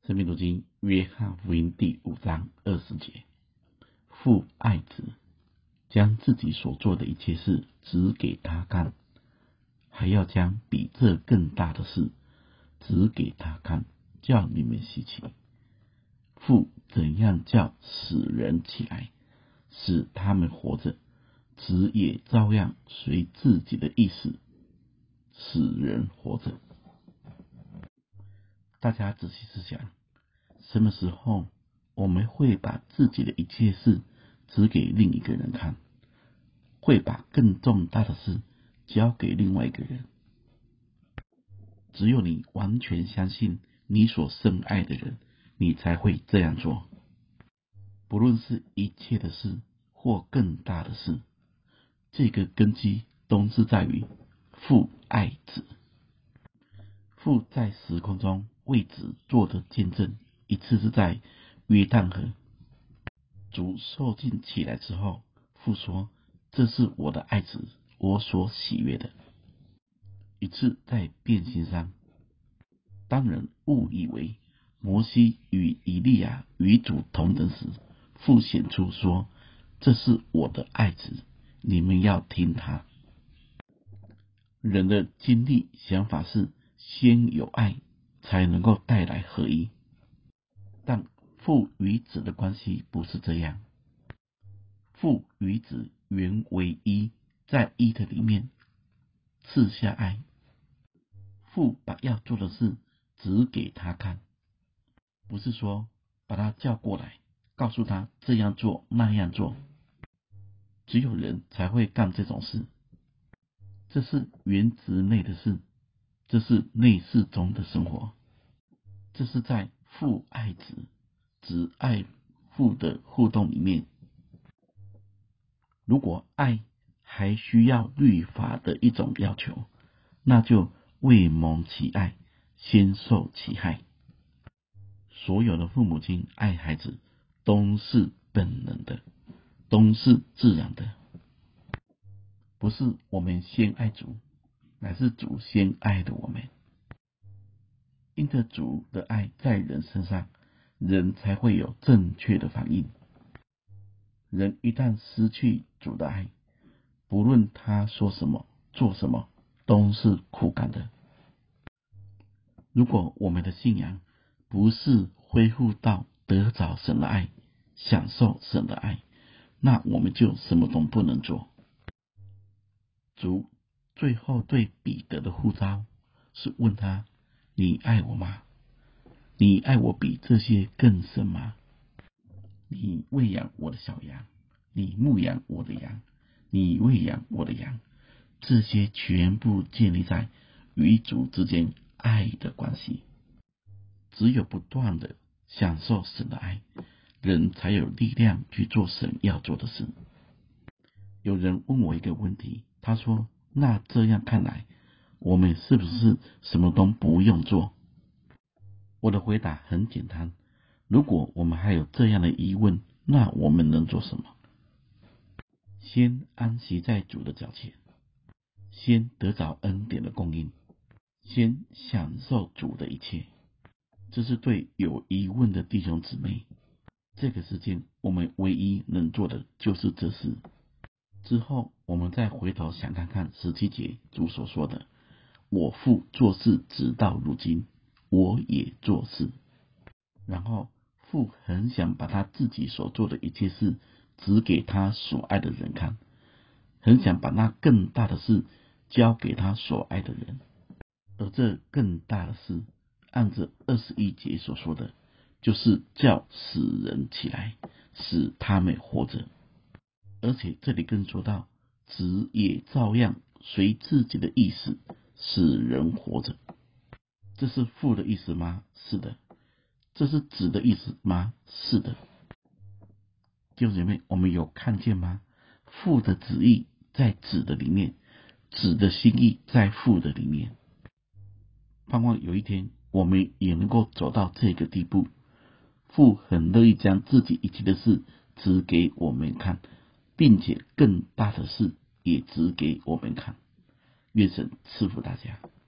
生命读经约翰福音第5章20节，父爱子，将自己所做的一切事指给他看，还要将比这更大的事指给他看，叫你们稀奇。父怎样叫死人起来，使他们活着，子也照样随自己的意思使人活着。大家仔细思想，什么时候我们会把自己的一切事指给另一个人看，会把更重大的事交给另外一个人？只有你完全相信你所深爱的人，你才会这样做。不论是一切的事或更大的事，这个根基都是在于父爱子。父在时空中为子做的见证，一次是在约旦河，主受尽起来之后，父说：“这是我的爱子，我所喜悦的。”一次在变心山，当人误以为摩西与以利亚与主同等时，父显出说：“这是我的爱子，你们要听他。”人的经历想法是先有爱才能够带来合一，但父与子的关系不是这样。父与子原为一，在一的里面赐下爱。父把要做的事指给他看，不是说把他叫过来告诉他这样做那样做。只有人才会干这种事，这是原子内的事，这是内室中的生活，这是在父爱子，子爱父的互动里面。如果爱还需要律法的一种要求，那就未蒙其爱，先受其害。所有的父母亲爱孩子都是本能的，都是自然的，不是我们先爱主，乃是主先爱的我们。因着主的爱在人身上，人才会有正确的反应。人一旦失去主的爱，不论他说什么做什么都是苦干的。如果我们的信仰不是恢复到得着神的爱，享受神的爱，那我们就什么都不能做。主最后对彼得的呼召是问他：你爱我吗？你爱我比这些更深吗？你喂养我的小羊，你牧养我的羊，你喂养我的羊，这些全部建立在与主之间爱的关系。只有不断的享受神的爱，人才有力量去做神要做的事。有人问我一个问题，他说：那这样看来，我们是不是什么都不用做？我的回答很简单，如果我们还有这样的疑问，那我们能做什么？先安息在主的脚前，先得着恩典的供应，先享受主的一切。这是对有疑问的弟兄姊妹，这个时间我们唯一能做的就是这事。之后我们再回头想看看17节主所说的：我父做事直到如今，我也做事。然后父很想把他自己所做的一切事指给他所爱的人看，很想把那更大的事交给他所爱的人。而这更大的事，按着21节所说的，就是叫死人起来，使他们活着。而且这里更说到，子也照样随自己的意思使人活着。这是父的意思吗？是的。这是子的意思吗？是的。弟兄姐妹，我们有看见吗？父的旨意在子的里面，子的心意在父的里面。盼望有一天我们也能够走到这个地步，父很乐意将自己一切的事指给我们看，并且更大的事也指给我们看。愿神赐福大家。